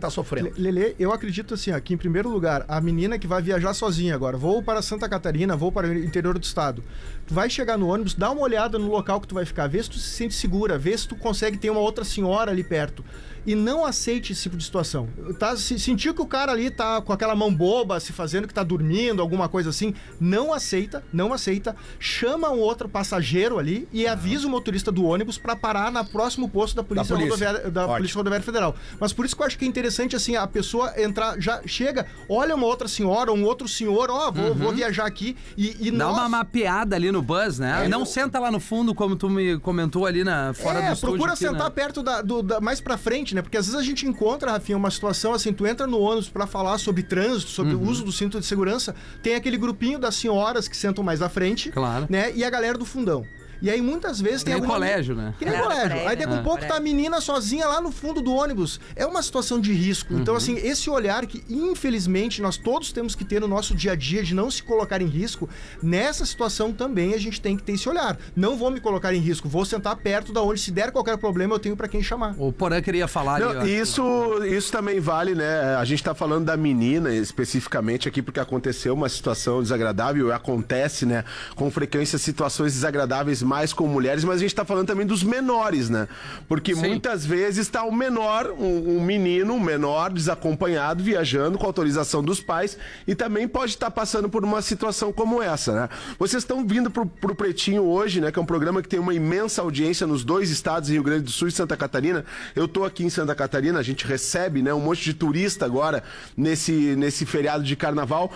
tá sofrendo. Lelê, eu acredito assim, ó, que em primeiro lugar, a menina que vai viajar sozinha agora, vou para Santa Catarina, vou para o interior do estado, tu vai chegar no ônibus, dá uma olhada no local que tu vai ficar, vê se tu se sente segura, vê se tu consegue ter uma outra senhora ali perto. E não aceite esse tipo de situação. Sentiu que o cara ali tá com aquela mão boba, se fazendo que tá dormindo, alguma coisa assim, não aceita. Chama um outro passageiro ali e avisa o motorista do ônibus para parar no próximo posto da Polícia Rodoviária Federal. Mas por isso que eu acho que é interessante, assim, a pessoa entrar, já chega, olha uma outra senhora, um outro senhor, vou viajar aqui e dá uma mapeada ali no bus, né? Não senta lá no fundo, como tu me comentou ali fora do estúdio. Procura aqui, sentar perto mais pra frente, né? Porque às vezes a gente encontra, Rafinha, uma situação assim, tu entra no ônibus pra falar sobre trânsito, sobre o uso do cinto de segurança, tem aquele grupinho das senhoras que sentam mais à frente, né? E a galera do fundão. E aí muitas vezes tem alguma... colégio, né? Que nem colégio. Aí daqui a pouco tá a menina sozinha lá no fundo do ônibus. É uma situação de risco. Então, assim, esse olhar que, infelizmente, nós todos temos que ter no nosso dia a dia de não se colocar em risco, nessa situação também a gente tem que ter esse olhar. Não vou me colocar em risco, vou sentar perto da onde, se der qualquer problema, eu tenho pra quem chamar. O Porã queria falar ali. Isso também vale, né? A gente tá falando da menina especificamente aqui, porque aconteceu uma situação desagradável, acontece, né? Com frequência situações desagradáveis mais com mulheres, mas a gente tá falando também dos menores, né? Porque muitas vezes tá o menor, um menino, um menor, desacompanhado, viajando com autorização dos pais e também pode estar passando por uma situação como essa, né? Vocês estão vindo pro Pretinho hoje, né? Que é um programa que tem uma imensa audiência nos 2 estados, Rio Grande do Sul e Santa Catarina. Eu tô aqui em Santa Catarina, a gente recebe, né? Um monte de turista agora nesse feriado de carnaval.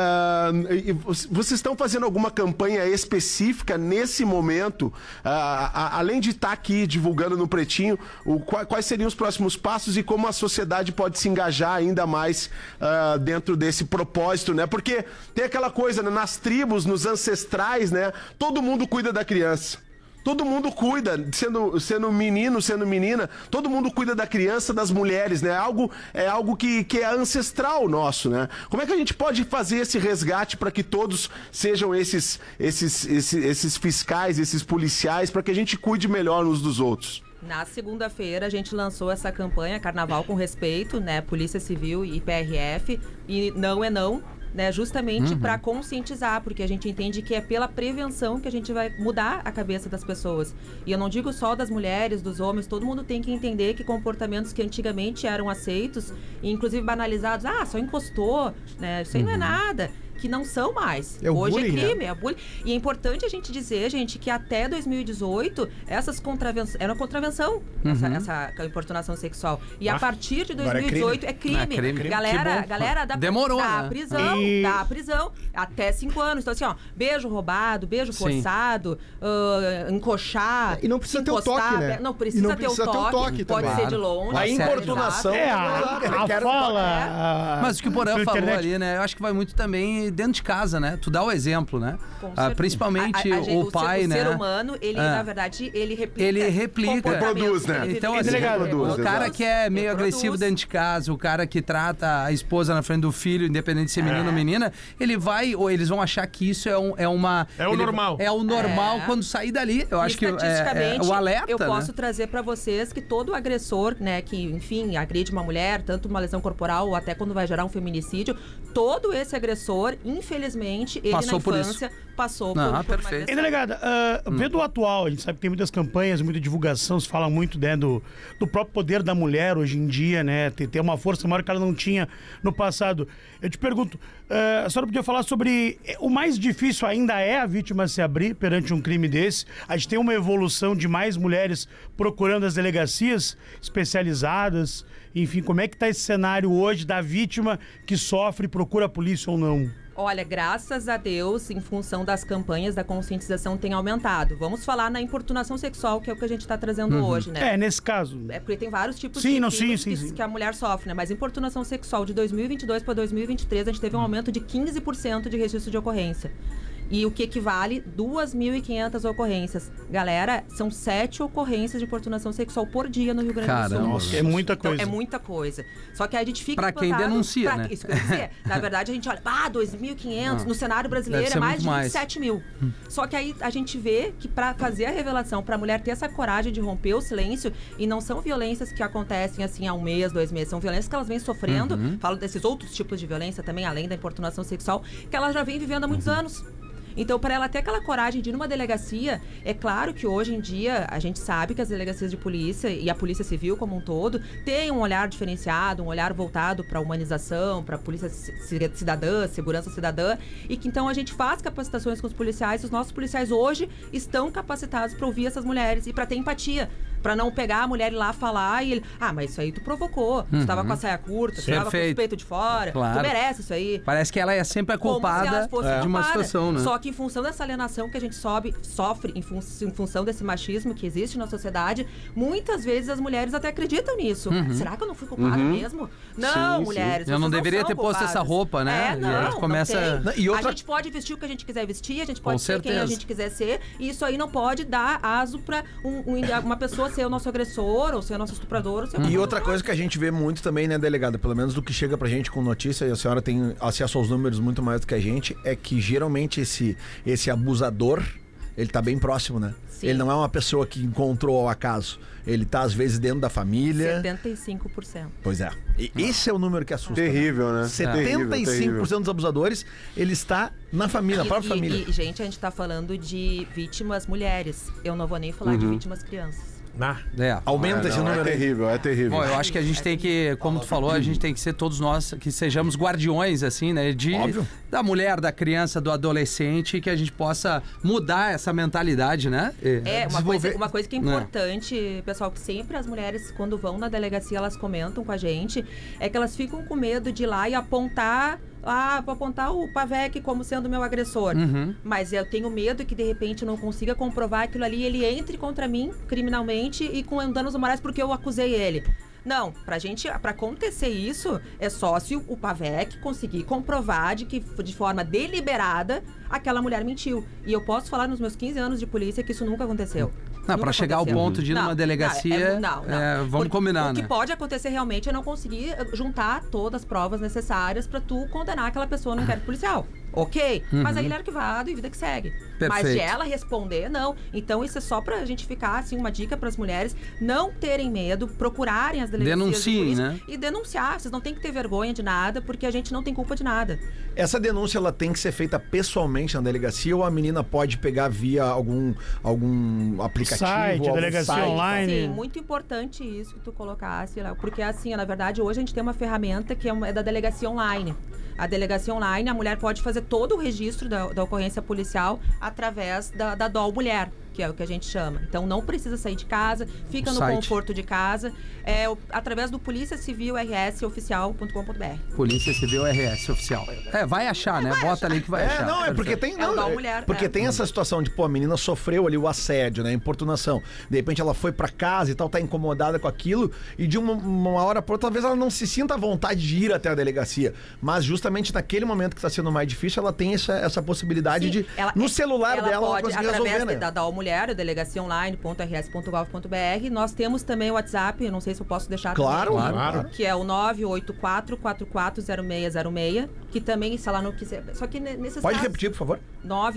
Vocês estão fazendo alguma campanha específica nesse momento? Além de estar aqui divulgando no Pretinho, quais seriam os próximos passos e como a sociedade pode se engajar ainda mais dentro desse propósito, né? Porque tem aquela coisa, né? Nas tribos, nos ancestrais, né? Todo mundo cuida da criança. Todo mundo cuida, sendo menino, sendo menina, todo mundo cuida da criança, das mulheres, né? É algo que é ancestral nosso, né? Como é que a gente pode fazer esse resgate para que todos sejam esses fiscais, esses policiais, para que a gente cuide melhor uns dos outros? Na segunda-feira a gente lançou essa campanha Carnaval com Respeito, né? Polícia Civil e PRF, e não é não. Né, justamente para conscientizar, porque a gente entende que é pela prevenção que a gente vai mudar a cabeça das pessoas. E eu não digo só das mulheres, dos homens, todo mundo tem que entender que comportamentos que antigamente eram aceitos, e inclusive banalizados, só encostou, né, isso aí não é nada, que não são mais. Hoje bullying, é crime, né? É bullying. E é importante a gente dizer, gente, que até 2018 essas era uma contravenção, essa importunação sexual. E a partir de 2018 é crime. Galera demorou, dá né? prisão até 5 anos. Então assim, beijo roubado, beijo forçado, encoxar, e não precisa ter o toque, né? Não precisa ter o toque pode ser de longe. A importunação a fala. Mas o que o Porã falou ali, né? Eu acho que vai muito também dentro de casa, né? Tu dá o exemplo, né? Principalmente o pai, né? O ser humano, ele, na verdade, ele replica. Reproduz, né? Então, assim, o cara que é meio agressivo dentro de casa, o cara que trata a esposa na frente do filho, independente de ser menino ou menina, ele vai, ou eles vão achar que isso é o normal. É o normal quando sair dali. Eu acho que é o alerta, eu posso trazer pra vocês que todo agressor, né, que, enfim, agride uma mulher, tanto uma lesão corporal ou até quando vai gerar um feminicídio, todo esse agressor, infelizmente, ele passou na infância passou por uma perfeito. E, delegada, vendo o atual, a gente sabe que tem muitas campanhas, muita divulgação, se fala muito, né, do próprio poder da mulher hoje em dia, né, ter uma força maior que ela não tinha no passado. Eu te pergunto, a senhora podia falar sobre o mais difícil ainda é a vítima se abrir perante um crime desse? A gente tem uma evolução de mais mulheres procurando as delegacias especializadas, enfim, como é que está esse cenário hoje da vítima que sofre e procura a polícia ou não? Olha, graças a Deus, em função das campanhas da conscientização, tem aumentado. Vamos falar na importunação sexual, que é o que a gente está trazendo hoje, né? Nesse caso. Porque tem vários tipos de crimes que a mulher sofre, né? Mas importunação sexual de 2022 para 2023, a gente teve um aumento de 15% de registro de ocorrência. E o que equivale 2.500 ocorrências. Galera, são 7 ocorrências de importunação sexual por dia no Rio Grande do Sul. Nossa, é muita coisa. Então, é muita coisa. Só que a gente fica... Pra quem denuncia, né? Isso que eu ia dizer. Na verdade, a gente olha, 2.500 no cenário brasileiro é mais de 27 mil. Só que aí a gente vê que pra fazer a revelação, pra mulher ter essa coragem de romper o silêncio, e não são violências que acontecem assim há 1 mês, 2 meses, são violências que elas vêm sofrendo, falo desses outros tipos de violência também, além da importunação sexual, que elas já vêm vivendo há muitos anos. Então, para ela ter aquela coragem de ir numa delegacia, é claro que hoje em dia a gente sabe que as delegacias de polícia e a Polícia Civil como um todo têm um olhar diferenciado, um olhar voltado para a humanização, para a polícia cidadã, segurança cidadã, e que então a gente faz capacitações com os policiais. Os nossos policiais hoje estão capacitados para ouvir essas mulheres e para ter empatia. Pra não pegar a mulher ir lá falar e ele... mas isso aí tu provocou. Tu tava com a saia curta, tu tava com o peito de fora. Claro. Tu merece isso aí. Parece que ela é sempre a culpada de uma situação, né? Só que em função dessa alienação que a gente sofre, em função desse machismo que existe na sociedade, muitas vezes as mulheres até acreditam nisso. Será que eu não fui culpada mesmo? Não, mulheres. Eu não deveria ter posto essa roupa, né? Não, começa... A gente pode vestir o que a gente quiser vestir, a gente pode ser quem a gente quiser ser, e isso aí não pode dar aso pra uma pessoa ser o nosso agressor, ou ser o nosso estuprador, ou ser E outra coisa que a gente vê muito também, né, delegada, pelo menos do que chega pra gente com notícia, e a senhora tem acesso aos números muito mais do que a gente, é que geralmente esse abusador, ele tá bem próximo, né? Sim. Ele não é uma pessoa que encontrou ao acaso. Ele tá, às vezes, dentro da família. 75%. Pois é. E esse é o número que assusta. Terrível, né? 75% dos abusadores, ele está na família, na própria família. E, gente, a gente tá falando de vítimas mulheres. Eu não vou nem falar de vítimas crianças. Aumenta esse número. É terrível, é terrível. Bom, eu acho que a gente tem que, como tu falou, a gente tem que ser todos nós, que sejamos guardiões, assim, né? Da mulher, da criança, do adolescente, que a gente possa mudar essa mentalidade, né? Uma coisa que é importante, pessoal, que sempre as mulheres, quando vão na delegacia, elas comentam com a gente, é que elas ficam com medo de ir lá e apontar o Pavec como sendo meu agressor. Mas eu tenho medo que, de repente, eu não consiga comprovar aquilo ali, ele entre contra mim, criminalmente, e com danos morais porque eu acusei ele. Não, pra acontecer isso, é só se o Pavec conseguir comprovar de forma deliberada aquela mulher mentiu. E eu posso falar nos meus 15 anos de polícia que isso nunca aconteceu. Pra chegar ao ponto de ir numa delegacia, vamos combinar, né? O que pode acontecer realmente é não conseguir juntar todas as provas necessárias pra tu condenar aquela pessoa no inquérito policial. Ok? Mas aí ele é arquivado e vida que segue. Perfeito. Mas de ela responder, não. Então isso é só pra gente ficar, assim, uma dica pras mulheres não terem medo, procurarem as delegacias. Denunciem, né? E denunciar. Vocês não tem que ter vergonha de nada, porque a gente não tem culpa de nada. Essa denúncia, ela tem que ser feita pessoalmente na delegacia, ou a menina pode pegar via algum aplicativo? Site, delegacia online. Sim, muito importante isso que tu colocasse, Léo, porque assim, na verdade, hoje a gente tem uma ferramenta que é da delegacia online. A delegacia online, a mulher pode fazer todo o registro da ocorrência policial através da DOL Mulher, que é o que a gente chama. Então, não precisa sair de casa, fica no conforto de casa, através do Polícia Civil RS Oficial.com.br. Polícia Civil RS Oficial. Vai achar, né? Bota ali que vai achar. Não, é porque tem... Não, DOL Mulher. Porque tem essa situação de, a menina sofreu ali o assédio, né? A importunação. De repente, ela foi pra casa e tal, tá incomodada com aquilo, e de uma hora pra outra, talvez ela não se sinta à vontade de ir até a delegacia. Mas justamente naquele momento que tá sendo mais difícil, ela tem essa possibilidade de... No celular dela, ela conseguir resolver, né? Através da DOL Mulher, delegaciaonline.rs.gov.br. Nós temos também o WhatsApp, não sei se eu posso deixar claro. Que é o 984-440606, que também, se ela não quiser... Só que nesses Pode repetir, por favor?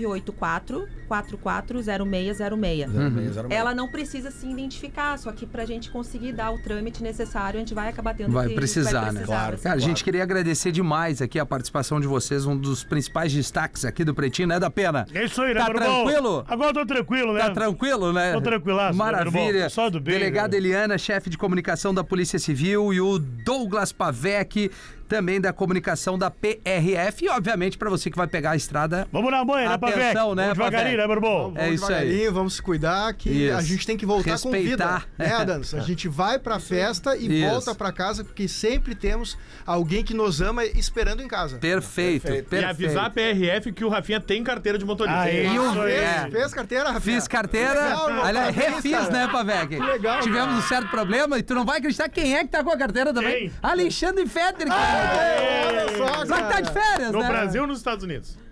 984-440606. Ela não precisa se identificar, só que pra gente conseguir dar o trâmite necessário, a gente vai acabar tendo vai precisar, né? Claro. Cara, a gente queria agradecer demais aqui a participação de vocês, um dos principais destaques aqui do Pretinho, né, da Pena? É isso aí, né, Tá tranquilo? Agora tô tranquilo, né? Tá tranquilo, né? Tô tranquilaço. Maravilha. Só do bem. Delegada Eliana, chefe de comunicação da Polícia Civil, e o Douglas Pavec, também da comunicação da PRF, e obviamente pra você que vai pegar a estrada. Vamos na banha, né, Pavec? Atenção, né, devagarinho, né, meu irmão? Vamos isso aí. Vamos se cuidar, que a gente tem que voltar respeitar. Com vida. Né, Adams? A gente vai pra festa e volta pra casa, porque sempre temos alguém que nos ama esperando em casa. Perfeito. E avisar a PRF que o Rafinha tem carteira de motorista. Fez carteira, Rafinha? Fiz carteira. Aliás, refiz, né, Pavec? Legal. Tivemos um certo problema e tu não vai acreditar quem é que tá com a carteira também. Quem? Alexandre Fetter, cara. Olha só, Só que tá de férias, No né? Brasil ou nos Estados Unidos?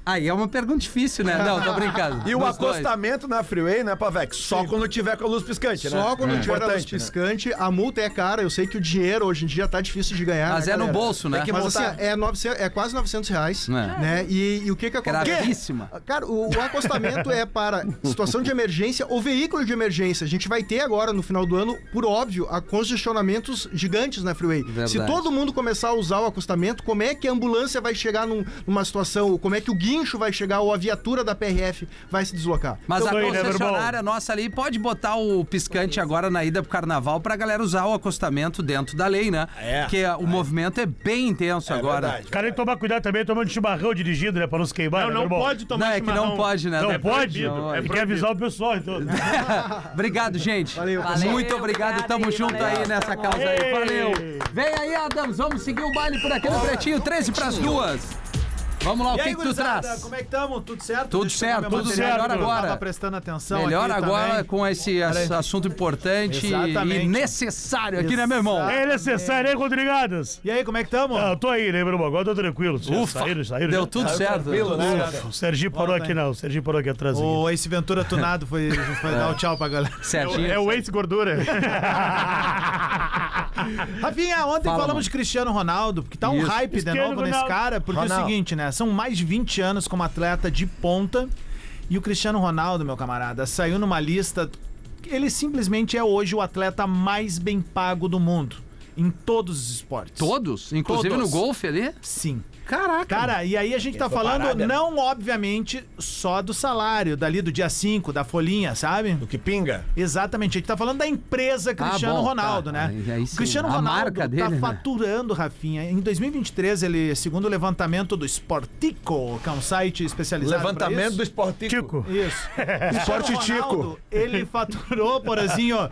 Aí é uma pergunta difícil, né? Não, tô brincando. E o acostamento na freeway, né, Pavex? Só quando tiver com a luz piscante, né? Só quando tiver a luz piscante. A multa é cara. Eu sei que o dinheiro hoje em dia tá difícil de ganhar. Mas é no bolso, né? Mas assim, é quase R$900, né? E o que acontece? Gravíssima. Cara, o acostamento é para situação de emergência ou veículo de emergência. A gente vai ter agora, no final do ano, por óbvio, congestionamentos gigantes na freeway. Verdade. Se todo mundo começar a usar o acostamento, como é que a ambulância vai chegar numa situação, como é que o guincho vai chegar ou a viatura da PRF vai se deslocar? Mas a concessionária nossa ali pode botar o piscante agora na ida pro carnaval pra galera usar o acostamento dentro da lei, né? Porque o movimento é bem intenso agora. Verdade. O cara tem que tomar cuidado também, tomando chimarrão dirigindo, né? Pra não se queimar. Não pode tomar chimarrão. Não, é que não pode, né? Não pode? Tem que avisar o pessoal, então. Obrigado, gente. Valeu. Muito obrigado. Tamo junto aí nessa causa aí. Valeu. Vem aí, Adams. Vamos seguir o baile por aqui no Pretinho, 13:02. Vamos lá, o que tu traz? Como é que estamos? Tudo certo? Tudo certo, tudo melhor agora. Tava prestando atenção melhor aqui agora também. com esse assunto importante e necessário aqui, né, meu irmão? É necessário, hein, Rodrigadas? E aí, como é que estamos? Eu tô aí, né, meu irmão? Agora tô tranquilo. Ufa, saíram. deu tudo certo. Tranquilo, né? O Serginho parou aqui, não. O Serginho parou aqui atrás. O Ace Ventura tunado foi dar o tchau pra galera. Serginho. É o Ace Gordura. Rafinha, ontem falamos de Cristiano Ronaldo, porque tá um hype de novo nesse cara, porque é o seguinte, né? São mais de 20 anos como atleta de ponta e o Cristiano Ronaldo, meu camarada, saiu numa lista. Ele simplesmente é hoje o atleta mais bem pago do mundo, em todos os esportes. Todos? Inclusive no golfe ali? Sim. Caraca. Cara, e aí a gente tá falando não, obviamente, só do salário, dali do dia 5, da folhinha, sabe? Do que pinga. Exatamente, a gente tá falando da empresa Cristiano Ronaldo, né? Sim, Cristiano Ronaldo marca dele, tá né? faturando, Rafinha. Em 2023, ele, segundo o levantamento do Sportico, que é um site especializado Levantamento do Sportico. Isso. Esporte Tico. Ele faturou, porazinho,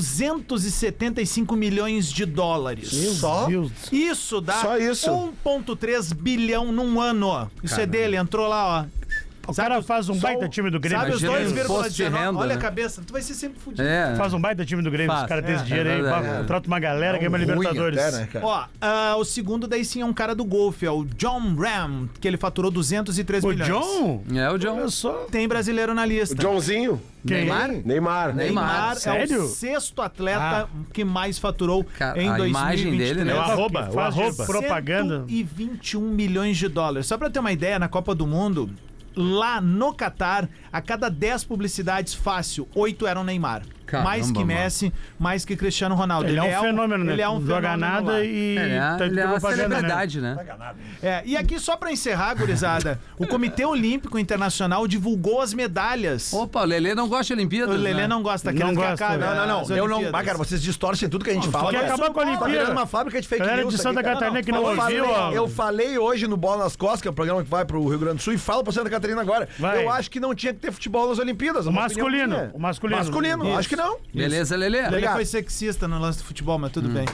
275 milhões de dólares. Só? Isso dá Só isso. 1,3 bilhão num ano. Isso é dele, entrou lá, ó. O cara faz um baita time do Grêmio. Sabe os Imagina imposto de 2,19? renda, Olha né? a cabeça, tu vai ser sempre fudido. Faz um baita time do Grêmio. Os caras têm esse dinheiro aí. Contrata uma galera, ganha uma Libertadores. Até, né, cara? Ó, o segundo daí sim é um cara do golfe, é o John Ram, que ele faturou 203 O milhões. John? É o John. Olha só. Tem brasileiro na lista. Joãozinho. Quem? Neymar. Neymar é Sério? o sexto atleta que mais faturou Cara, em a 2023. imagem dele, né? É o arroba, o Faz arroba. propaganda. 121 milhões de dólares. Só pra ter uma ideia, na Copa do Mundo, lá no Catar, a cada 10 publicidades fácil, 8 eram Neymar. Caramba, mais que Messi, mais que Cristiano Ronaldo. Ele é um fenômeno, né? Ele é um Não joga fenômeno nada lá. e Ele é uma propaganda, celebridade, né? E aqui, só pra encerrar, gurizada, o Comitê Olímpico Internacional divulgou as medalhas. Opa, o Lelê não gosta de Olimpíadas, O Lelê né? não gosta, Não querendo que gosta, acabe. né? Não. as Eu não. Olimpíadas. Mas, cara, vocês distorcem tudo que a gente fala. quer acabar com a Tá Olimpíada. virando uma fábrica de fake Galera news. de Santa Catarina que não ouviu, ó. Eu falei hoje no Bola nas Costas, que é o programa que vai pro Rio Grande do Sul, e falo pra Santa Catarina agora. Vai. Eu acho que não tinha que ter futebol nas Olimpíadas. O masculino. O masculino. Masculino, Isso. acho que não. Beleza, Lelê? Ele Obrigado. foi sexista no lance do futebol, mas tudo bem.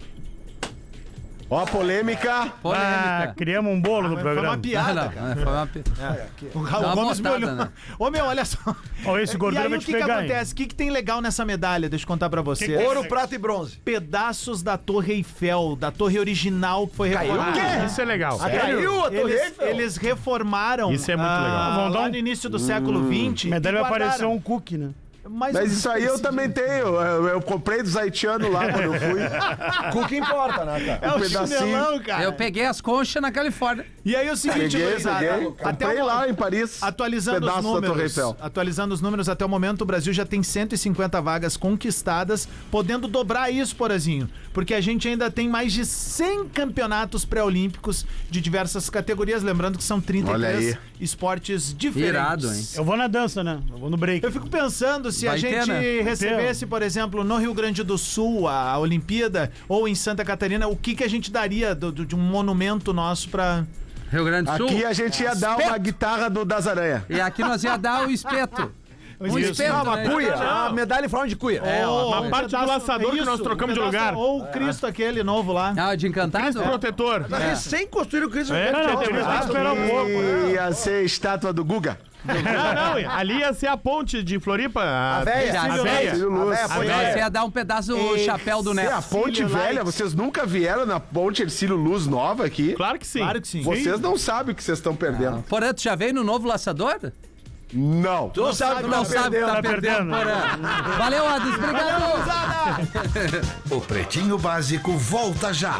Ó, a polêmica. Polêmica. Criamos um bolo no Foi uma programa. piada, Não, cara. foi uma... O Raul Dá uma Gomes me botada, olhou. né? Ô, meu, olha só. Ó, esse E gordura aí, vai o te que que pegar, hein? acontece? O que tem legal nessa medalha? Deixa eu contar pra você. Ouro, prata e bronze. Pedaços da Torre Eiffel, da torre original que foi reformada. Isso é legal. Caiu a Torre Eiffel? Eles reformaram. Isso é muito legal. Vão dar Lá um- no início do século XX. Medalha e vai guardaram. aparecer um cookie, né? Mais Mas ou isso aí menos eu esse também dia. tenho. Eu comprei dos haitianos lá quando eu fui. O que importa, né, cara? É o pedacinho. chinelão, cara. Eu peguei as conchas na Califórnia. E aí o seguinte, Peguei. gurizada, Comprei lá em Paris. Atualizando os pedaço da Torre números, Eiffel. atualizando os números até o momento, o Brasil já tem 150 vagas conquistadas, podendo dobrar isso, Porazinho, porque a gente ainda tem mais de 100 campeonatos pré-olímpicos de diversas categorias, lembrando que são Olha 33 aí. esportes diferentes. Irado, hein? Eu vou na dança, né? Eu vou no break. Eu fico pensando se Vai a gente ter, né? recebesse, por exemplo, no Rio Grande do Sul a Olimpíada ou em Santa Catarina, o que a gente daria de um monumento nosso pra... Rio Grande do Sul. Aqui a gente ia dar uma guitarra das aranhas. E aqui nós ia dar o espeto. Um espeto, Não, uma né? cuia. A medalha em forma de cuia. Uma parte do laçador que nós trocamos de lugar. Ou o Cristo aquele novo lá. Ah, de encantado? Protetor. Recém construíram o Cristo. Não, tem que esperar um pouco. Ia ser estátua do Guga. Não, ali ia ser a ponte de Floripa. A véia. Você ia dar um pedaço do chapéu do Neto. A ponte velha, vocês nunca vieram na ponte Ercílio Luz nova aqui? Claro que sim. Claro que sim. Vocês não sabem o que vocês estão perdendo. Porã, tu já veio no novo laçador? Não. Tu não sabe que Tá perdendo. Porã. Valeu, Adams. Obrigado. O Pretinho Básico volta já.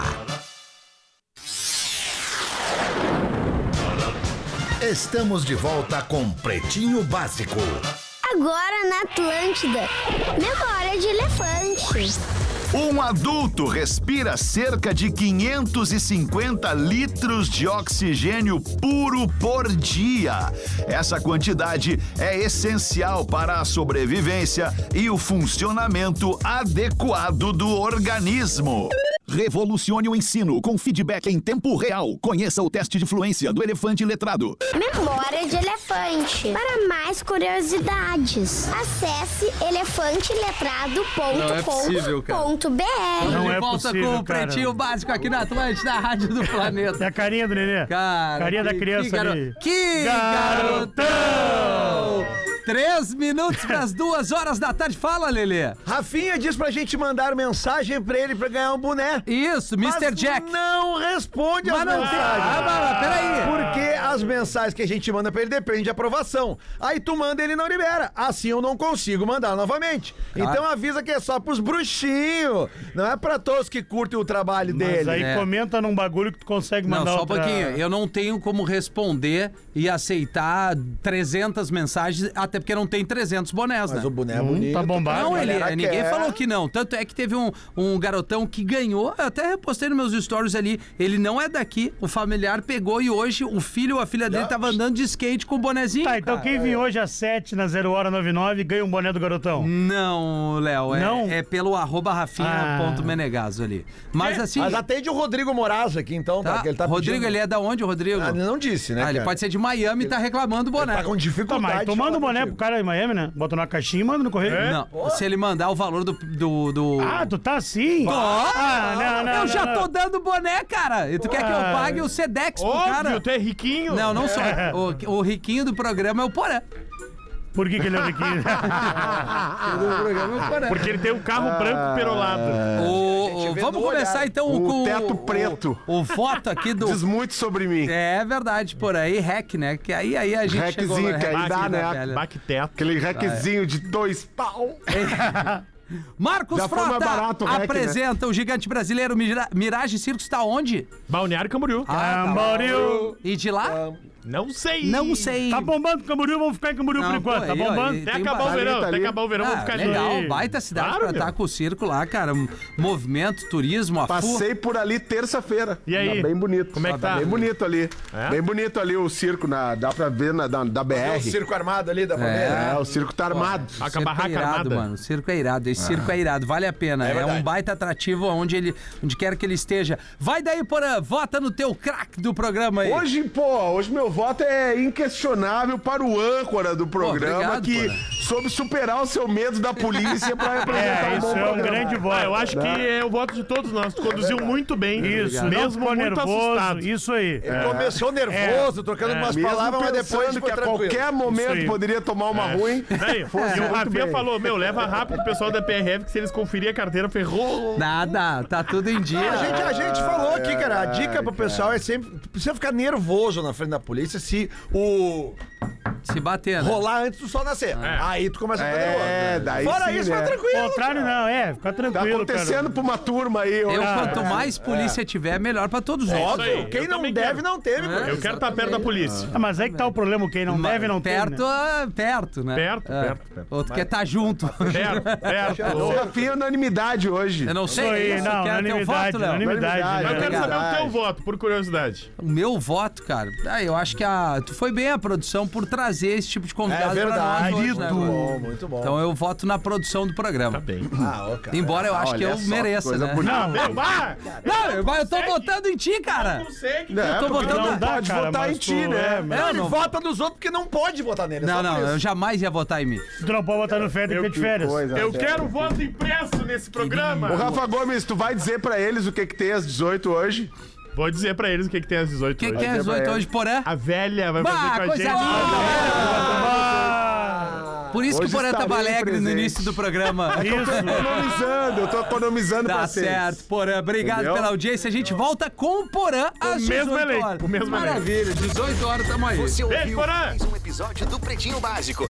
Estamos de volta com Pretinho Básico. Agora na Atlântida. Memória de elefante. Um adulto respira cerca de 550 litros de oxigênio puro por dia. Essa quantidade é essencial para a sobrevivência e o funcionamento adequado do organismo. Revolucione o ensino com feedback em tempo real. Conheça o teste de fluência do elefante letrado. Memória de elefante. Para mais curiosidades, acesse elefanteletrado.com.br. Não é possível, com o Pretinho Básico aqui na Atlântida, a Rádio do Planeta. É a carinha do Nenê. Carinha da criança ali. Que garotão! 3 minutos para as 2 horas da tarde. Fala, Lelê. Rafinha disse pra gente mandar mensagem pra ele pra ganhar um boné. Isso, Mr. Jack. Não responde as mensagens. Peraí. Porque as mensagens que a gente manda pra ele depende de aprovação. Aí tu manda e ele não libera. Assim eu não consigo mandar novamente. Então avisa que é só pros bruxinhos. Não é pra todos que curtem o trabalho dele. Mas aí comenta num bagulho que tu consegue mandar. Não, só um pouquinho. Eu não tenho como responder e aceitar 300 mensagens, até porque não tem 300 bonés, né? Mas o boné é bonito. Tá bombado. Não, ninguém falou que não. Tanto é que teve um garotão que ganhou, eu até repostei nos meus stories ali, ele não é daqui, o familiar pegou e hoje o filho ou a filha dele tava andando de skate com o bonezinho. Tá, então quem vir hoje às 7 na 0hora99 ganha um boné do garotão? Não, Léo, Não? é pelo @rafinha.menegaso ali. Mas assim... Mas atende o Rodrigo Moraes aqui, então, tá? Que ele tá Rodrigo, pedindo... ele é da onde, o Rodrigo? Não disse, né, ele pode ser de Miami e tá reclamando o boné. Ele tá com dificuldade. Mas tu manda o boné pro cara em Miami, né? Bota numa caixinha e manda no correio. Não, se ele mandar o valor do... Ah, tu tá assim? Não, eu já tô dando boné, cara. E tu quer que eu pague o Sedex pro cara? Óbvio, tu é riquinho. Não só. O riquinho do programa é o Porã. Por que ele é riquinho? Porque ele tem um carro branco perolado. Vamos começar então com o teto preto. O voto aqui do... Diz muito sobre mim. É verdade, por aí, rec, né? Que aí a gente Reczinho, que aí dá, né? Baque-teto. Aquele reczinho de 2 pau. Marcos Já Frota barato, apresenta o gigante brasileiro Mirage Circus, está onde? Balneário Camboriú. Camboriú. E de lá? Não sei. Não sei. Tá bombando Camboriú, vamos ficar em Camboriú por enquanto. Tá bombando. Até acabar o verão, vamos ficar ali. Legal, baita cidade Claro, pra estar com o circo lá, cara. Movimento, turismo, Passei por ali terça-feira. E aí? Tá bem bonito. Como é que tá? Bem bonito ali. É? Bem bonito ali o circo, dá pra ver da BR. O circo armado ali da família. O circo tá armado. A circo barraca é irado, armada. mano. O circo é irado. Esse circo é irado. Vale a pena. É um baita atrativo onde quer que ele esteja. Vai daí, Porã. Vota no teu craque do programa aí. Hoje meu voto é inquestionável para o âncora do programa, obrigado, que Porã. soube superar o seu medo da polícia pra representar Isso é um grande voto. Eu acho que é o voto de todos nós. Tu conduziu muito bem. Isso, mesmo não ficou muito assustado. assustado. Isso aí. Ele começou nervoso, trocando umas Mesmo palavras, mas depois pensando foi que a tranquilo. qualquer momento poderia tomar uma ruim. E o Rafinha bem. falou, leva rápido o pessoal da PRF, que se eles conferirem a carteira, ferrou. Nada, tá tudo em dia. A gente falou aqui, cara, a dica pro pessoal é sempre, precisa ficar nervoso na frente da polícia se o... Se bater, né? rolar antes do sol nascer. Aí tu começa a ficar nervoso. Daí Fora sim, isso, né? vai tranquilo. Ao contrário, não, fica Tá tranquilo, acontecendo pra uma turma aí. Quanto mais polícia tiver, melhor pra todos nós. Óbvio, quem eu não também deve, quero. não teve. pô. Eu quero estar perto da polícia. Mas aí que tá o problema, quem não deve, não tem. Perto, perto, né? Perto. Outro quer estar junto. Perto. O Rafinha é unanimidade hoje. Eu não sei. Isso aí, não, quer teu voto, Léo? unanimidade. Eu quero saber o Obrigado. teu voto, por curiosidade. O meu voto, cara, eu acho que tu foi bem a produção por trazer esse tipo de convidado É verdade. pra nós hoje, né, Muito mano? bom, muito bom. Então eu voto na produção do programa. Tá bem. Cara. Embora eu acho que eu mereça, né? Não, eu tô votando em ti, cara. Eu tô votando Não dá, Pode cara, votar mas em ti, tu né? Ele vota nos outros porque não pode votar nele. Não, eu jamais ia votar em mim. Tu não pode botar no férias, tem que ter de férias. Eu quero voto impresso nesse programa. Ô, Rafa Gomes, tu vai dizer pra eles o que tem às 18 hoje? Vou dizer pra eles o que tem às 18 hoje. O que tem às 18 hoje, Porã? A velha vai fazer com a gente. Por isso hoje que o Porã tava alegre no início do programa. Eu tô economizando pra vocês. Tá certo, Porã. Obrigado pela audiência. A gente volta com o Porã às 18 horas. O mesmo Maravilha, 18 horas tamo aí. Você ouviu mais um episódio do Pretinho Básico.